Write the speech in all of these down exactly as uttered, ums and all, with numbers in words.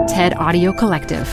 TED Audio Collective.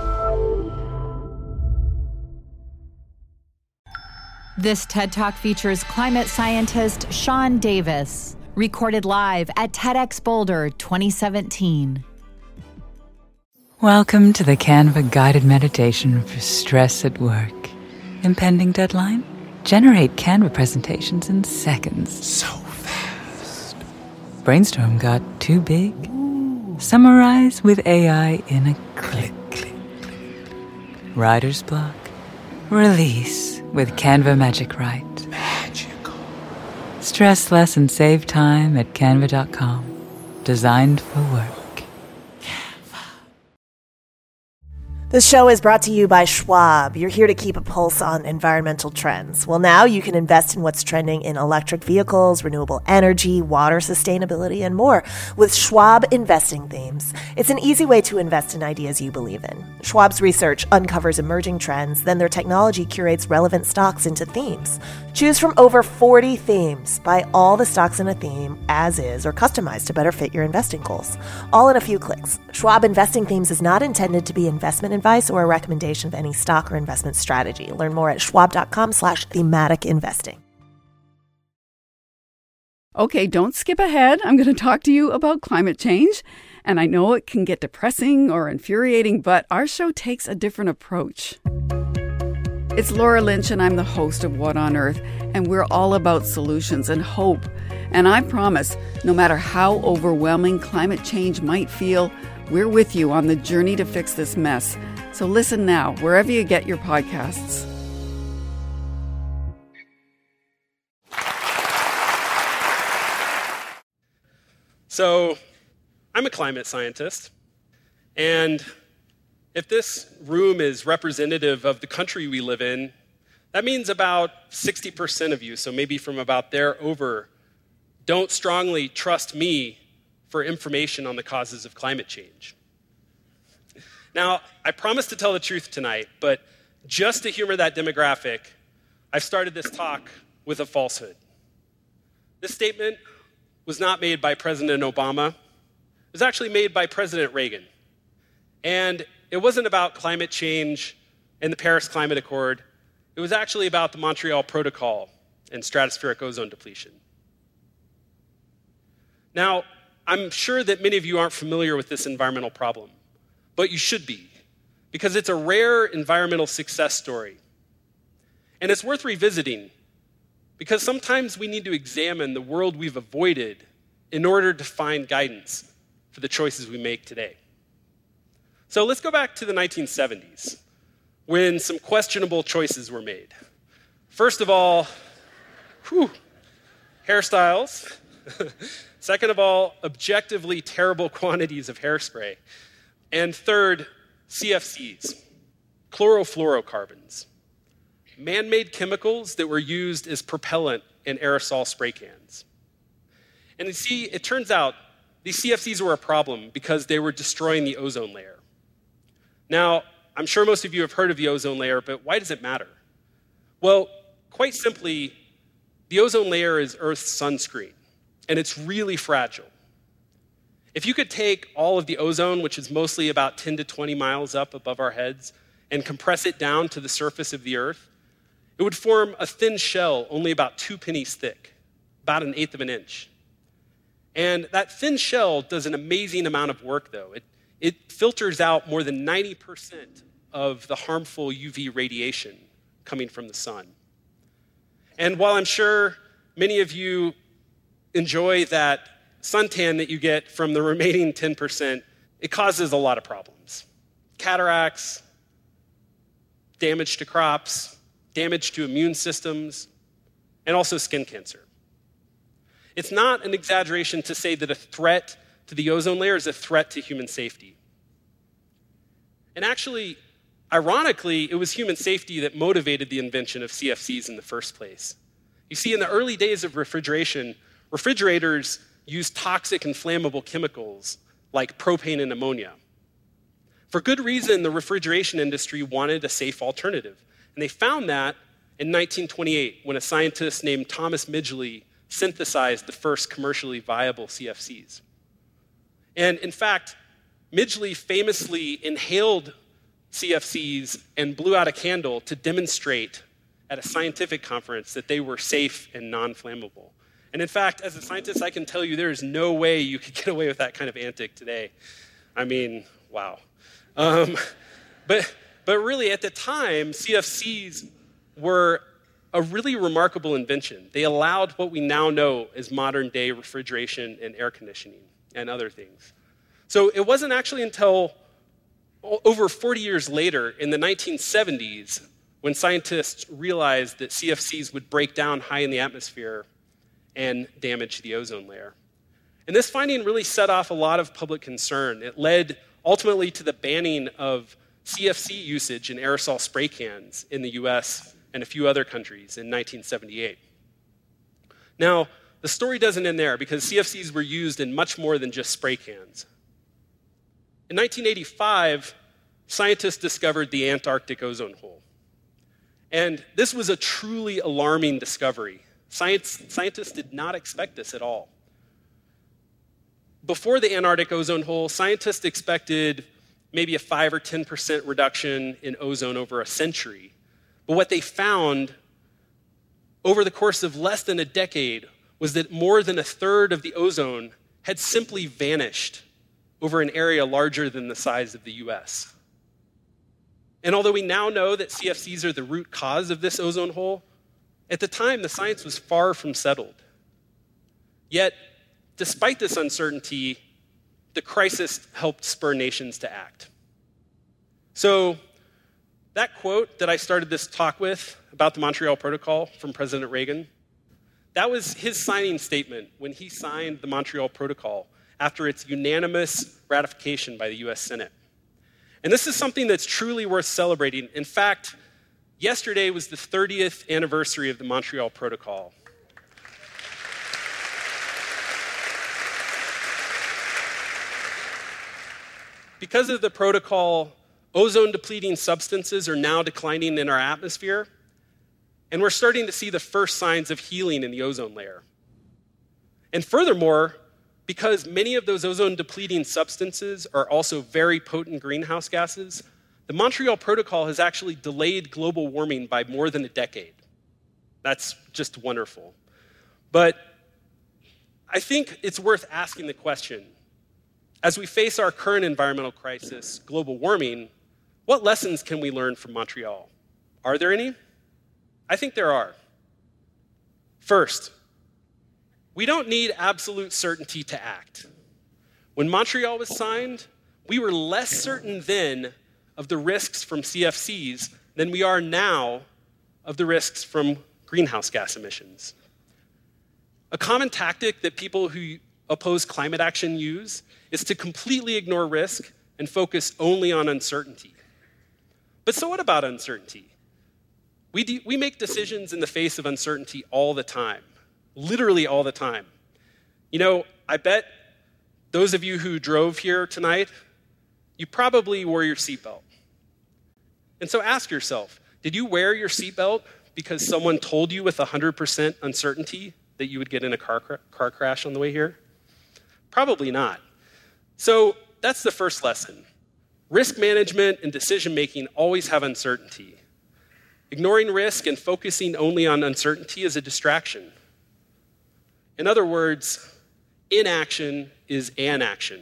This TED Talk features climate scientist Sean Davis, recorded live at TEDx Boulder twenty seventeen. Welcome to the Canva guided meditation for stress at work. Impending deadline? Generate Canva presentations in seconds. So fast. Brainstorm got too big? Ooh. Summarize with A I in a click. Click, click. Writer's block? Release with Canva Magic Write. Magical. Stress less and save time at canva dot com. Designed for work. This show is brought to you by Schwab. You're here to keep a pulse on environmental trends. Well, now you can invest in what's trending in electric vehicles, renewable energy, water sustainability, and more with Schwab Investing Themes. It's an easy way to invest in ideas you believe in. Schwab's research uncovers emerging trends, then their technology curates relevant stocks into themes. Choose from over forty themes. Buy all the stocks in a theme as is or customized to better fit your investing goals. All in a few clicks. Schwab Investing Themes is not intended to be investment advice or a recommendation of any stock or investment strategy. Learn more at schwab.com slash thematic investing. Okay, don't skip ahead. I'm going to talk to you about climate change. And I know it can get depressing or infuriating, but our show takes a different approach. It's Laura Lynch, and I'm the host of What on Earth, and we're all about solutions and hope. And I promise, no matter how overwhelming climate change might feel, we're with you on the journey to fix this mess. So listen now, wherever you get your podcasts. So, I'm a climate scientist, and if this room is representative of the country we live in, that means about sixty percent of you, so maybe from about there over, don't strongly trust me for information on the causes of climate change. Now, I promise to tell the truth tonight, but just to humor that demographic, I've started this talk with a falsehood. This statement was not made by President Obama. It was actually made by President Reagan. And it wasn't about climate change and the Paris Climate Accord. It was actually about the Montreal Protocol and stratospheric ozone depletion. Now, I'm sure that many of you aren't familiar with this environmental problem, but you should be, because it's a rare environmental success story. And it's worth revisiting, because sometimes we need to examine the world we've avoided in order to find guidance for the choices we make today. So let's go back to the nineteen seventies, when some questionable choices were made. First of all, whew, hairstyles. Second of all, objectively terrible quantities of hairspray. And third, C F Cs, chlorofluorocarbons, man-made chemicals that were used as propellant in aerosol spray cans. And you see, it turns out these C F Cs were a problem because they were destroying the ozone layer. Now, I'm sure most of you have heard of the ozone layer, but why does it matter? Well, quite simply, the ozone layer is Earth's sunscreen, and it's really fragile. If you could take all of the ozone, which is mostly about ten to twenty miles up above our heads, and compress it down to the surface of the Earth, it would form a thin shell only about two pennies thick, about an eighth of an inch. And that thin shell does an amazing amount of work, though. It, it filters out more than ninety percent of the harmful U V radiation coming from the sun. And while I'm sure many of you enjoy that suntan that you get from the remaining ten percent, it causes a lot of problems. Cataracts, damage to crops, damage to immune systems, and also skin cancer. It's not an exaggeration to say that a threat to the ozone layer is a threat to human safety. And actually, ironically, it was human safety that motivated the invention of C F Cs in the first place. You see, in the early days of refrigeration, refrigerators used toxic and flammable chemicals like propane and ammonia. For good reason, the refrigeration industry wanted a safe alternative. And they found that in nineteen twenty-eight, when a scientist named Thomas Midgley synthesized the first commercially viable C F Cs. And in fact, Midgley famously inhaled C F Cs and blew out a candle to demonstrate at a scientific conference that they were safe and non-flammable. And in fact, as a scientist, I can tell you there is no way you could get away with that kind of antic today. I mean, wow. Um, but, but really, at the time, C F Cs were a really remarkable invention. They allowed what we now know as modern-day refrigeration and air conditioning and other things. So it wasn't actually until over forty years later, in the nineteen seventies, when scientists realized that C F Cs would break down high in the atmosphere and damage the ozone layer. And this finding really set off a lot of public concern. It led ultimately to the banning of C F C usage in aerosol spray cans in the U S and a few other countries in nineteen seventy-eight. Now, the story doesn't end there because C F Cs were used in much more than just spray cans. In nineteen eighty-five, scientists discovered the Antarctic ozone hole. And this was a truly alarming discovery. Science, scientists did not expect this at all. Before the Antarctic ozone hole, scientists expected maybe a five or ten percent reduction in ozone over a century. But what they found over the course of less than a decade was that more than a third of the ozone had simply vanished over an area larger than the size of the U S. And although we now know that C F Cs are the root cause of this ozone hole, at the time the science was far from settled. Yet, despite this uncertainty, the crisis helped spur nations to act. So, that quote that I started this talk with about the Montreal Protocol from President Reagan, that was his signing statement when he signed the Montreal Protocol after its unanimous ratification by the U S Senate. And this is something that's truly worth celebrating. In fact, yesterday was the thirtieth anniversary of the Montreal Protocol. Because of the protocol, ozone-depleting substances are now declining in our atmosphere, and we're starting to see the first signs of healing in the ozone layer. And furthermore, because many of those ozone-depleting substances are also very potent greenhouse gases, the Montreal Protocol has actually delayed global warming by more than a decade. That's just wonderful. But I think it's worth asking the question, as we face our current environmental crisis, global warming, what lessons can we learn from Montreal? Are there any? I think there are. First, we don't need absolute certainty to act. When Montreal was signed, we were less certain then of the risks from C F Cs than we are now of the risks from greenhouse gas emissions. A common tactic that people who oppose climate action use is to completely ignore risk and focus only on uncertainty. But so what about uncertainty? We, de- we make decisions in the face of uncertainty all the time, literally all the time. You know, I bet those of you who drove here tonight, you probably wore your seatbelt. And so ask yourself, did you wear your seatbelt because someone told you with one hundred percent uncertainty that you would get in a car, cr- car crash on the way here? Probably not. So that's the first lesson. Risk management and decision-making always have uncertainty. Ignoring risk and focusing only on uncertainty is a distraction. In other words, inaction is anaction.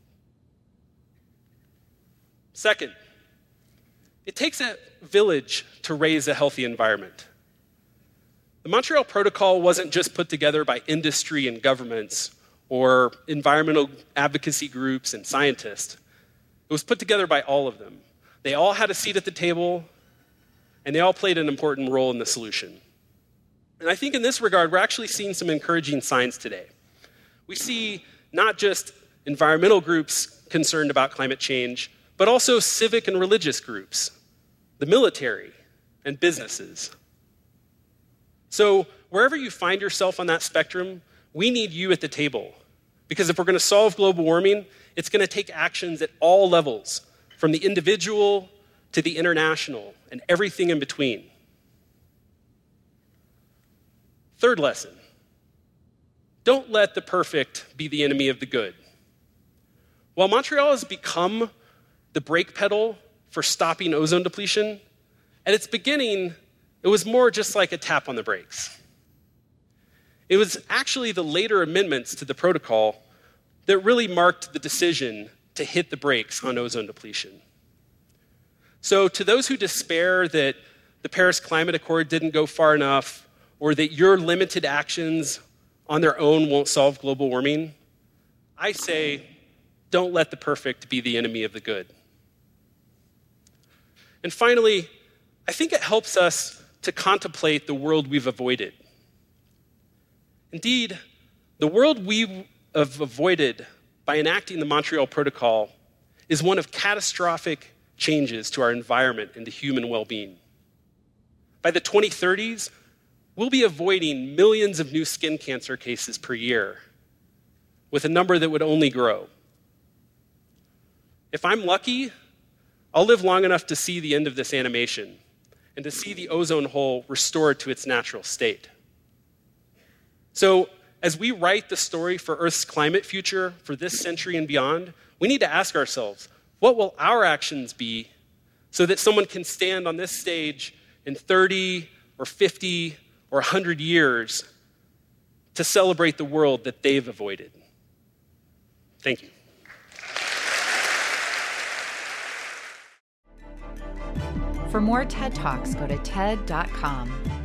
Second, it takes a village to raise a healthy environment. The Montreal Protocol wasn't just put together by industry and governments or environmental advocacy groups and scientists. It was put together by all of them. They all had a seat at the table, and they all played an important role in the solution. And I think in this regard, we're actually seeing some encouraging signs today. We see not just environmental groups concerned about climate change, but also civic and religious groups, the military, and businesses. So wherever you find yourself on that spectrum, we need you at the table. Because if we're going to solve global warming, it's going to take actions at all levels, from the individual to the international, and everything in between. Third lesson, don't let the perfect be the enemy of the good. While Montreal has become the brake pedal for stopping ozone depletion, at its beginning, it was more just like a tap on the brakes. It was actually the later amendments to the protocol that really marked the decision to hit the brakes on ozone depletion. So to those who despair that the Paris Climate Accord didn't go far enough, or that your limited actions on their own won't solve global warming, I say, don't let the perfect be the enemy of the good. And finally, I think it helps us to contemplate the world we've avoided. Indeed, the world we have avoided by enacting the Montreal Protocol is one of catastrophic changes to our environment and to human well-being. By the twenty thirties, we'll be avoiding millions of new skin cancer cases per year, with a number that would only grow. If I'm lucky, I'll live long enough to see the end of this animation and to see the ozone hole restored to its natural state. So, as we write the story for Earth's climate future for this century and beyond, we need to ask ourselves, what will our actions be so that someone can stand on this stage in thirty or fifty or one hundred years to celebrate the world that they've avoided? Thank you. For more TED Talks, go to T E D dot com.